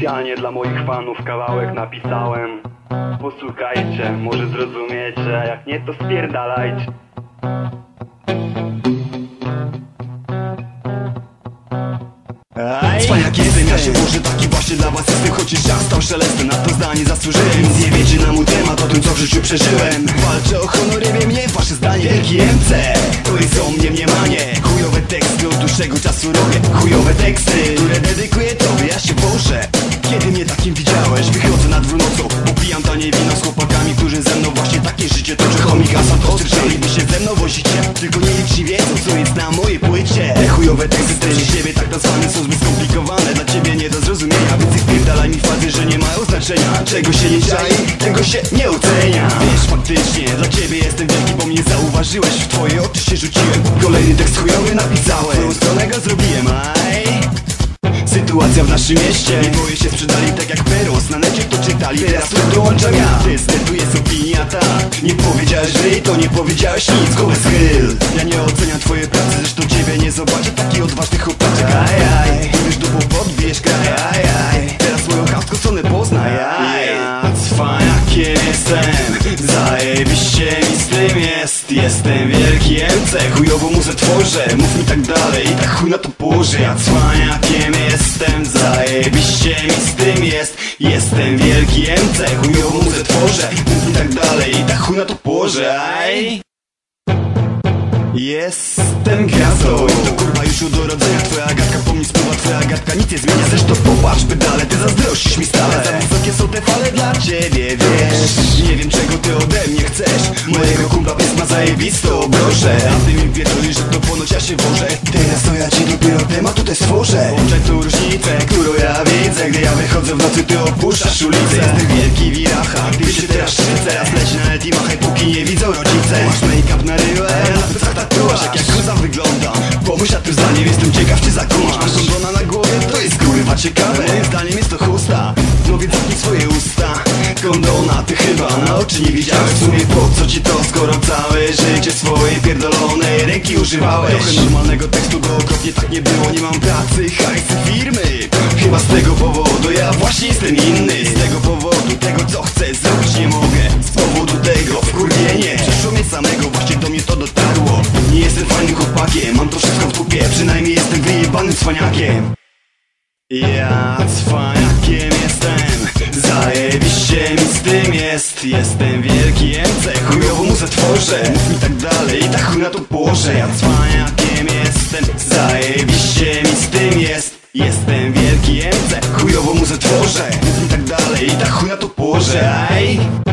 Specjalnie dla moich fanów kawałek napisałem. Posłuchajcie, może zrozumiecie, jak nie to spierdalajcie. Cwaniak jestem, ja się włożę, taki właśnie dla was jestem. Choć już czas stał szelestem, na to zdanie zasłużyłem. Nic nie wiecie na mój temat, o tym co w życiu przeżyłem. Walczę o honor, wiem mnie wasze zdanie. Wielki MC, to jest o mnie mniemanie. Chujowe teksty od dłuższego czasu robię. Chujowe teksty, które dedykuję tobie, ja się włożę. Kiedy mnie takim widziałeś, wychodzę na dwór nocą, popijam tanie wino z chłopakami, którzy ze mną właśnie takie życie toczą. Chomik Asad ostry, wy się ze mną wozicie. Tylko nie liczy wiedzą, co jest na mojej płycie. Te chujowe teksty treści siebie tak nazwane są zbyt skomplikowane. Dla ciebie nie do zrozumienia, więc ich pierdalaj mi fazy, że nie mają znaczenia. Czego się nie czai, tego się nie ocenia. Wiesz, faktycznie, dla ciebie jestem wielki, bo mnie zauważyłeś. W twoje oczy się rzuciłem, kolejny tekst chujowy napisałem. Swoją stronę go zrobiłem, sytuacja w naszym mieście, nie boję się sprzedali tak jak Peros. Na necie to czytali, teraz tu dołączam ja. Tu jest opinia ta. Nie powiedziałeś wy, to nie powiedziałeś nic. Głowę schyl, ja nie oceniam twojej pracy, zresztą ciebie nie zobaczę. Taki odważny chłopaczek, mówisz dupą, podbijesz kraj, teraz swoją chastką stronę poznaj, ja cwaniakiem jestem, zajebiście mi z tym jest. Jestem wielki MC, chujową muzę tworzę. Mów mi tak dalej i tak chuj na to położę. Ja cwaniakiem jestem, zajebiście mi z tym jest. Jestem wielki MC, chujową muzę tworzę. Mów mi tak dalej i tak chuj na to położę, Jestem gwiazdą i to kurwa już od urodzenia. Twoja gadka po mnie spływa, twoja gadka nic nie zmienia. Zresztą popatrz pedale, ty zazdrościsz mi stale. Za wysokie są te fale dla ciebie, wiesz. Nie wiem czego ty ode mnie chcesz. Mojego kumpla pies ma zajebistą broszę, a ty mi pierdolisz, że to ponoć ja się wożę. Teraz to ja ci dopiero temat tutaj stworzę. Włączaj tą różnicę, którą ja widzę. Gdy ja wychodzę w nocy, ty opuszczasz ulicę. Jestem wielki wiracha, ty się teraz szczycę. Teraz leci na net i machaj, póki nie widzą rodzice. Masz make-up na ryłę, tatuaż, jak koza wygląda. Pomyśl nad tym zdaniem, jestem ciekaw czy zakumasz. Masz kondona na głowie, to jest kurwa ciekawe. Moim zdaniem jest to chusta, no więc zamknij swoje usta. Kondona ty chyba na oczy nie widziałeś. W sumie po co ci to, skoro całe życie swojej pierdolonej ręki używałeś. Trochę normalnego tekstu, bo okropnie tak nie było. Nie mam pracy, hajsy, firmy. Chyba z tego powodu ja właśnie jestem inny. Z tego powodu tego co chcę zrobić nie mogę. Z powodu tego wkurwienie przyszło mnie samego, właśnie do mnie to dotarło. Nie jestem fajnym chłopakiem, mam to wszystko w dupie. Przynajmniej jestem wyjebanym cwaniakiem. Ja cwaniakiem jestem, zajebiście mi z tym jest. Jestem wielki MC, chujową muzę tworzę. Mów mi tak dalej i tak chuj na to położę. Ja cwaniakiem jestem, zajebiście mi z tym jest. Jestem wielki MC, chujową muzę tworzę. Mów mi tak dalej i tak chuj na to położę,